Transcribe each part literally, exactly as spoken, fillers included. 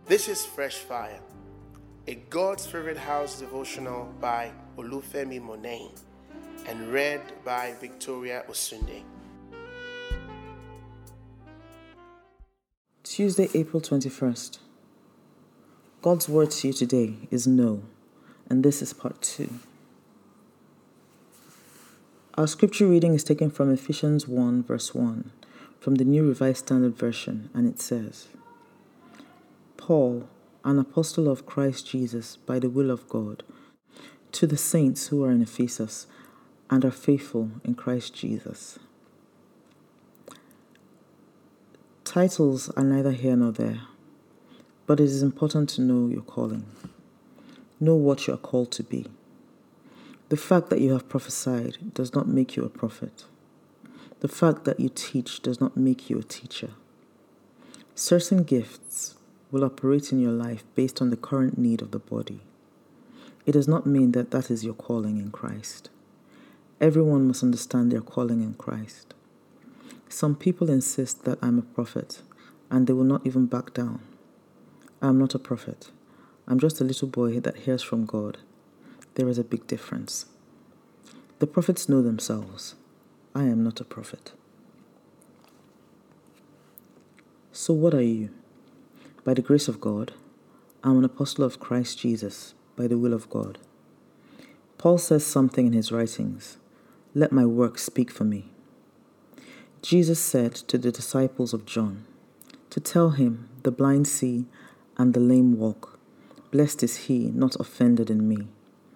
This is Fresh Fire, a God's Favorite House devotional by Olufemi Monain and read by Victoria Osunde. Tuesday, April twenty-first. God's word to you today is no, and this is part two. Our scripture reading is taken from Ephesians one, verse one, from the New Revised Standard Version, and it says, Paul, an apostle of Christ Jesus by the will of God, to the saints who are in Ephesus and are faithful in Christ Jesus. Titles are neither here nor there, but it is important to know your calling. Know what you are called to be. The fact that you have prophesied does not make you a prophet. The fact that you teach does not make you a teacher. Certain gifts will operate in your life based on the current need of the body. It does not mean that that is your calling in Christ. Everyone must understand their calling in Christ. Some people insist that I'm a prophet, and they will not even back down. I am not a prophet. I'm just a little boy that hears from God. There is a big difference. The prophets know themselves. I am not a prophet. So what are you? By the grace of God, I'm an apostle of Christ Jesus, by the will of God. Paul says something in his writings, let my work speak for me. Jesus said to the disciples of John, to tell him the blind see and the lame walk. Blessed is he not offended in me.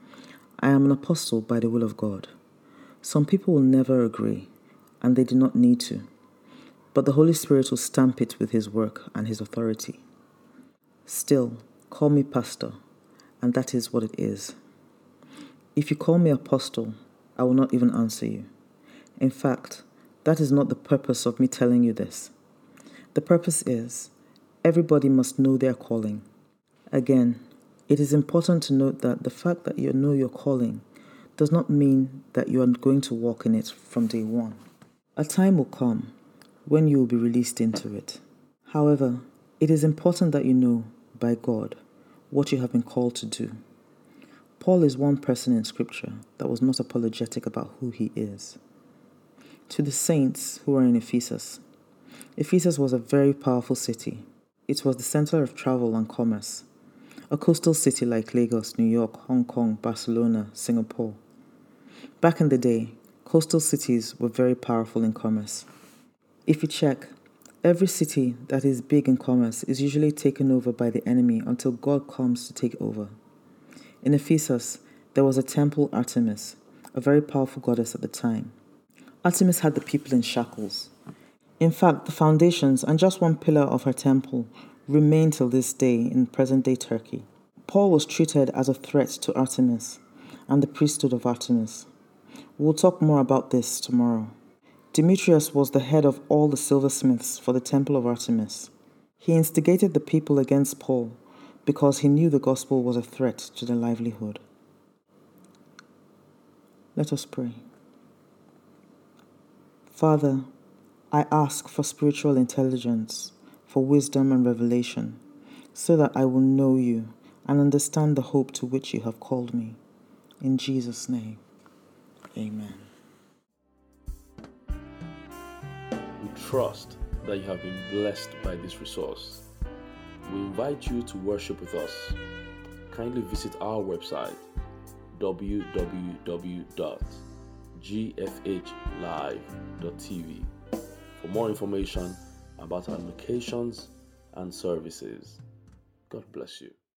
I am an apostle by the will of God. Some people will never agree, and they do not need to. But the Holy Spirit will stamp it with his work and his authority. Still, call me pastor, and that is what it is. If you call me apostle, I will not even answer you. In fact, that is not the purpose of me telling you this. The purpose is, everybody must know their calling. Again, it is important to note that the fact that you know your calling does not mean that you are going to walk in it from day one. A time will come when you will be released into it. However, it is important that you know, by God, what you have been called to do. Paul is one person in Scripture that was not apologetic about who he is. To the saints who are in Ephesus, Ephesus was a very powerful city. It was the center of travel and commerce. A coastal city like Lagos, New York, Hong Kong, Barcelona, Singapore. Back in the day, coastal cities were very powerful in commerce. If you check, every city that is big in commerce is usually taken over by the enemy until God comes to take over. In Ephesus, there was a temple Artemis, a very powerful goddess at the time. Artemis had the people in shackles. In fact, the foundations and just one pillar of her temple remain till this day in present-day Turkey. Paul was treated as a threat to Artemis and the priesthood of Artemis. We'll talk more about this tomorrow. Demetrius was the head of all the silversmiths for the temple of Artemis. He instigated the people against Paul because he knew the gospel was a threat to their livelihood. Let us pray. Father, I ask for spiritual intelligence, for wisdom and revelation, so that I will know you and understand the hope to which you have called me. In Jesus' name, amen. We trust that you have been blessed by this resource. We invite you to worship with us. Kindly visit our website, w w w dot g f h live dot t v, for more information about our locations and services. God bless you.